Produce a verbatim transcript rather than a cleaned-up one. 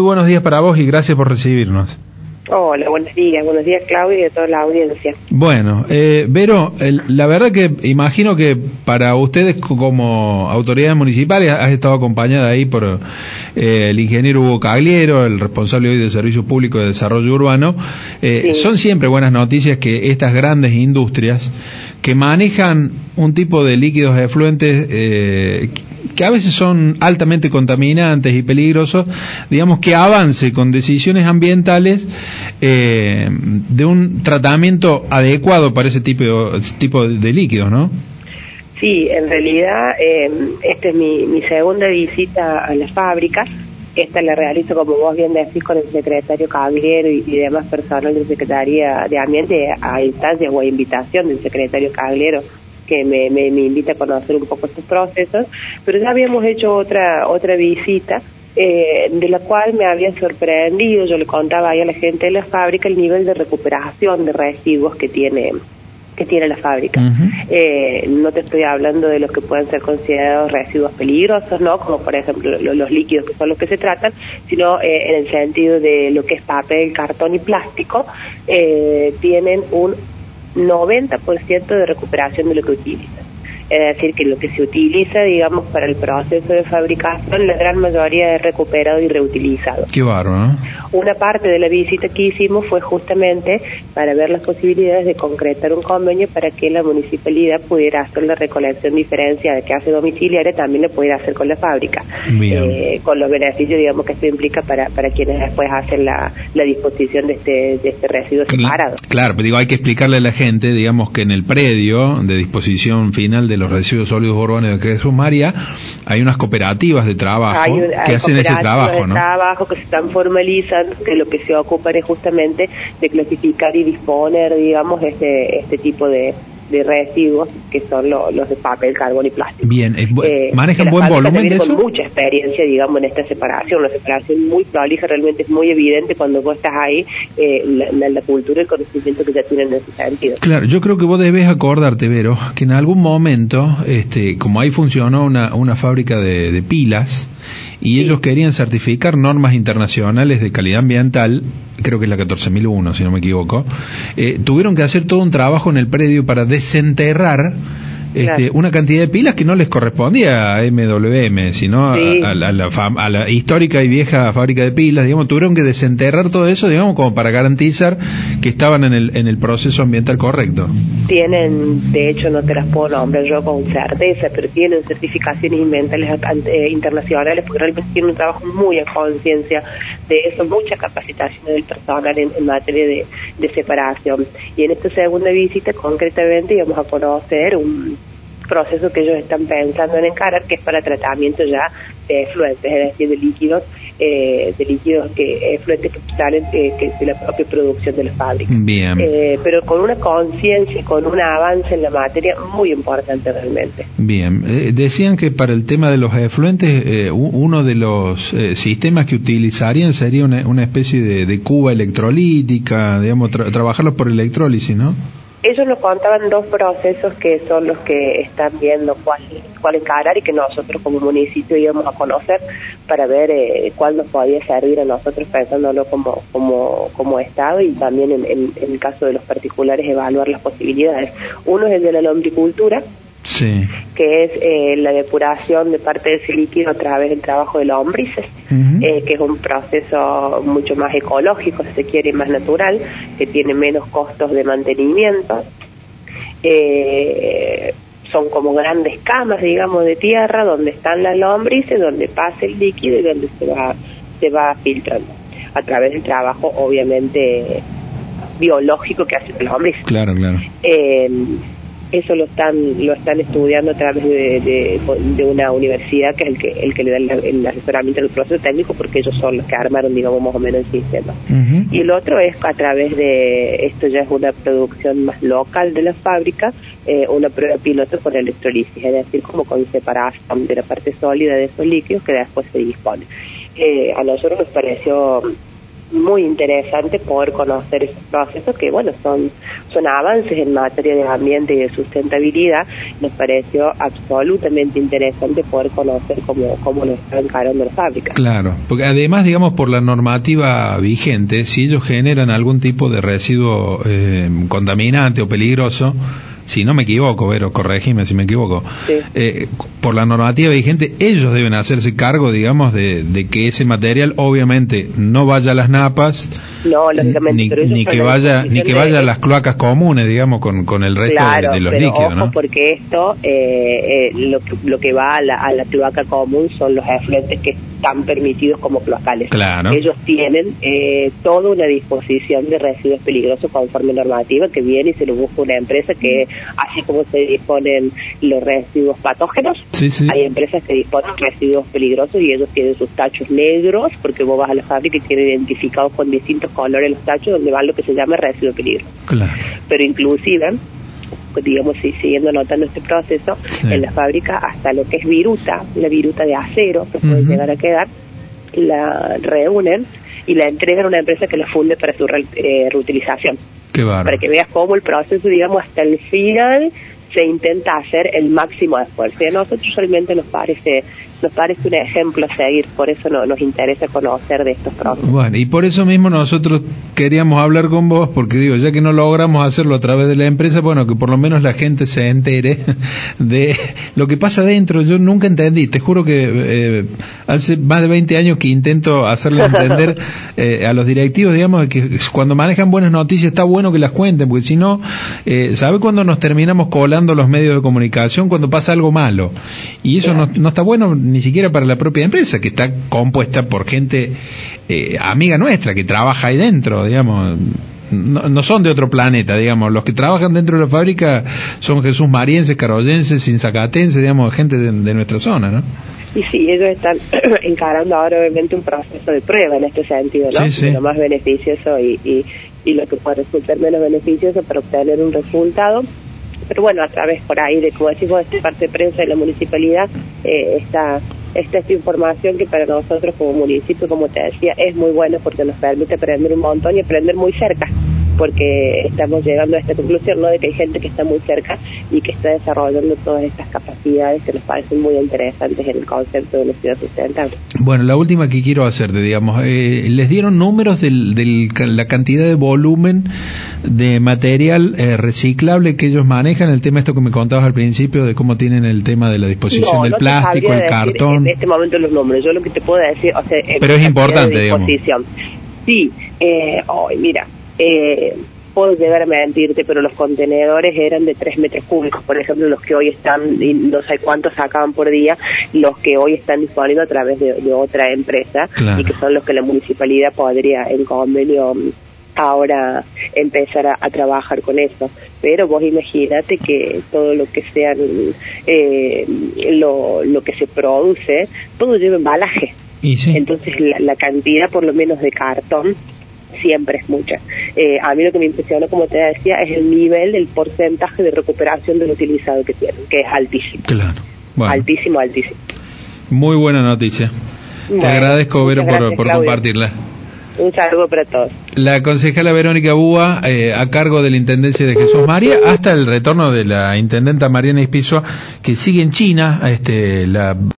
Buenos días para vos y gracias por recibirnos. Hola, buenos días, buenos días Claudio y de toda la audiencia. Bueno, eh, Vero, el, la verdad que imagino que para ustedes como autoridades municipales has estado acompañada ahí por eh, el ingeniero Hugo Cagliero, el responsable hoy de Servicios Públicos de Desarrollo Urbano. Eh, sí. Son siempre buenas noticias que estas grandes industrias que manejan un tipo de líquidos efluentes eh, que a veces son altamente contaminantes y peligrosos, digamos que avance con decisiones ambientales eh, de un tratamiento adecuado para ese tipo de, ese tipo de líquidos, ¿no? Sí, en realidad eh, esta es mi, mi segunda visita a la fábrica. Esta la realizo, como vos bien decís, con el secretario Cagliero y, y demás personal de la Secretaría de Ambiente a instancias o a invitación del secretario Cagliero, que me, me, me invita a conocer un poco estos procesos, pero ya habíamos hecho otra otra visita, eh, de la cual me había sorprendido. Yo le contaba ahí a la gente de la fábrica el nivel de recuperación de residuos que tiene que tiene la fábrica. Uh-huh. Eh, no te estoy hablando de los que pueden ser considerados residuos peligrosos, ¿no? Como por ejemplo los, los líquidos, que son los que se tratan, sino eh, en el sentido de lo que es papel, cartón y plástico. Eh, tienen un noventa por ciento de recuperación de lo que utilizan. Es decir, que lo que se utiliza, digamos, para el proceso de fabricación, la gran mayoría es recuperado y reutilizado. Qué bárbaro, ¿no? Una parte de la visita que hicimos fue justamente para ver las posibilidades de concretar un convenio para que la municipalidad pudiera hacer la recolección diferenciada que hace domiciliaria, también lo pudiera hacer con la fábrica. Bien. Eh, con los beneficios, digamos, que esto implica para para quienes después hacen la, la disposición de este de este residuo separado. Claro, pero digo, hay que explicarle a la gente, digamos, que en el predio de disposición final de los residuos sólidos urbanos de Jesús María hay unas cooperativas de trabajo hay, hay que hacen ese trabajo, de ¿no? trabajo que se están formalizando, que lo que se ocupan es justamente de clasificar y disponer, digamos, este este tipo de de residuos, que son lo, los de papel, carbón y plástico. Bien, eh, eh, ¿manejan buen volumen de eso? Con mucha experiencia, digamos, en esta separación, una separación muy prolija, realmente es muy evidente cuando vos estás ahí, eh, la, la, la cultura y el conocimiento que ya tienen en ese sentido. Claro, yo creo que vos debes acordarte, Vero, que en algún momento, este, como ahí funcionó una, una fábrica de, de pilas, y sí. ellos querían certificar normas internacionales de calidad ambiental, creo que es la catorce mil uno, si no me equivoco, eh, tuvieron que hacer todo un trabajo en el predio para desenterrar este, claro. una cantidad de pilas que no les correspondía a M W M, sino sí. a, a, la, a, la fam, a la histórica y vieja fábrica de pilas, digamos, tuvieron que desenterrar todo eso, digamos, como para garantizar que estaban en el en el proceso ambiental correcto. Tienen, de hecho, no te las puedo nombrar yo con certeza, pero tienen certificaciones ambientales eh, internacionales, porque realmente tienen un trabajo muy a conciencia de eso, mucha capacitación del personal en, en materia de, de separación. Y en esta segunda visita, concretamente, íbamos a conocer un proceso que ellos están pensando en encarar, que es para tratamiento ya de efluentes, es decir, de líquidos, eh, de líquidos que efluentes que salen eh, que de la propia producción de la fábrica. Bien. Eh, pero con una conciencia y con un avance en la materia muy importante realmente. Bien. Eh, decían que para el tema de los efluentes, eh, uno de los eh, sistemas que utilizarían sería una, una especie de, de cuba electrolítica, digamos, tra- trabajarlos por electrólisis, ¿no? Ellos nos contaban dos procesos que son los que están viendo cuál, cuál encarar y que nosotros como municipio íbamos a conocer para ver eh, cuál nos podía servir a nosotros pensándolo como como como Estado, y también en, en, en el caso de los particulares evaluar las posibilidades. Uno es el de la lombricultura, sí. que es eh, la depuración de parte de ese líquido a través del trabajo de lombrices, uh-huh. eh, que es un proceso mucho más ecológico, si se quiere, y más natural, que tiene menos costos de mantenimiento. Eh, son como grandes camas, digamos, de tierra donde están las lombrices, donde pasa el líquido y donde se va se va filtrando a través del trabajo, obviamente, biológico que hacen las lombrices. Claro, claro. Eh, Eso lo están lo están estudiando a través de, de, de una universidad que es el que el que le da el, el asesoramiento del proceso técnico, porque ellos son los que armaron, digamos, más o menos el sistema. Uh-huh. Y el otro es a través de, esto ya es una producción más local de la fábrica, eh, una prueba piloto con electrolisis, es decir, como con separación de la parte sólida de esos líquidos que después se dispone. Eh, a nosotros nos pareció muy interesante poder conocer esos procesos que, bueno, son son avances en materia de ambiente y de sustentabilidad. Nos pareció absolutamente interesante poder conocer cómo, cómo lo están encarando las fábricas. Claro, porque además, digamos, por la normativa vigente, si ellos generan algún tipo de residuo eh, contaminante o peligroso, si no me equivoco, Vero, corregime si me equivoco, sí. eh, por la normativa vigente, ellos deben hacerse cargo, digamos, de, de que ese material obviamente no vaya a las napas, no, lógicamente, ni, pero ni que vaya ni que vaya de... a las cloacas comunes, digamos, con, con el resto claro, de, de los pero líquidos, ojo, ¿no? Porque esto, eh, eh, lo, que, lo que va a la, a la cloaca común son los efluentes que están permitidos como cloacales. Claro. Ellos tienen eh, toda una disposición de residuos peligrosos conforme normativa que viene y se lo busca una empresa que, así como se disponen los residuos patógenos, sí, sí. hay empresas que disponen residuos peligrosos y ellos tienen sus tachos negros, porque vos vas a la fábrica y tienen identificados con distintos colores los tachos donde van lo que se llama residuo peligroso. Claro. Pero inclusive, digamos, siguiendo notando este proceso, sí. en la fábrica hasta lo que es viruta, la viruta de acero que puede uh-huh. llegar a quedar, la reúnen y la entregan a una empresa que la funde para su re, eh, reutilización. Qué bárbaro. Para que veas cómo el proceso, digamos, hasta el final se intenta hacer el máximo esfuerzo. Y a nosotros realmente nos parece nos parece un ejemplo a seguir, por eso no, nos interesa conocer de estos procesos. Bueno, y por eso mismo nosotros queríamos hablar con vos, porque digo, ya que no logramos hacerlo a través de la empresa, bueno, que por lo menos la gente se entere de lo que pasa dentro. Yo nunca entendí, te juro que eh, hace más de veinte años que intento hacerle entender eh, a los directivos, digamos, que cuando manejan buenas noticias está bueno que las cuenten, porque si no, eh, ¿sabe cuándo nos terminamos colando los medios de comunicación? Cuando pasa algo malo. Y eso no, no está bueno ni siquiera para la propia empresa, que está compuesta por gente eh, amiga nuestra, que trabaja ahí dentro, digamos. No, no son de otro planeta, digamos. Los que trabajan dentro de la fábrica son Jesús Marienses, Caroyenses, Sinzacatenses, digamos, gente de, de nuestra zona, ¿no? Y sí, ellos están encarando ahora obviamente un proceso de prueba en este sentido, ¿no? Sí, sí. Lo más beneficioso y, y, y lo que puede resultar menos beneficioso para obtener un resultado. Pero bueno, a través por ahí de, como decimos, esta parte de prensa de la municipalidad, eh, está, está esta información que para nosotros como municipio, como te decía, es muy buena porque nos permite aprender un montón y aprender muy cerca, porque estamos llegando a esta conclusión, ¿no?, de que hay gente que está muy cerca y que está desarrollando todas estas capacidades que nos parecen muy interesantes en el concepto de una ciudad sustentable. Bueno, la última que quiero hacerte, digamos, eh, ¿les dieron números de del, la cantidad de volumen de material eh, reciclable que ellos manejan? El tema esto que me contabas al principio de cómo tienen el tema de la disposición no, del no plástico, el cartón. En este momento los números, yo lo que te puedo decir, o sea, pero es importante, de digamos. Sí, eh, oh, mira, eh, puedo llegar a mentirte, pero los contenedores eran de tres metros cúbicos, por ejemplo, los que hoy están, y no sé cuántos sacaban por día, los que hoy están disponibles a través de, de otra empresa, claro. Y que son los que la municipalidad podría, en convenio, ahora empezar a, a trabajar con eso. Pero vos imagínate que todo lo que sean eh, lo, lo que se produce, todo lleva embalaje. ¿Y sí? Entonces la, la cantidad por lo menos de cartón siempre es mucha. Eh, a mí lo que me impresionó, como te decía, es el nivel, el porcentaje de recuperación del utilizado que tienen, que es altísimo. Claro. Bueno. Altísimo, altísimo. Muy buena noticia. Bueno, te agradezco, Vero, por, gracias, por compartirla. Un saludo para todos. La concejala Verónica Búa, eh, a cargo de la Intendencia de Jesús María, hasta el retorno de la Intendenta Mariana Ispizua, que sigue en China, este, la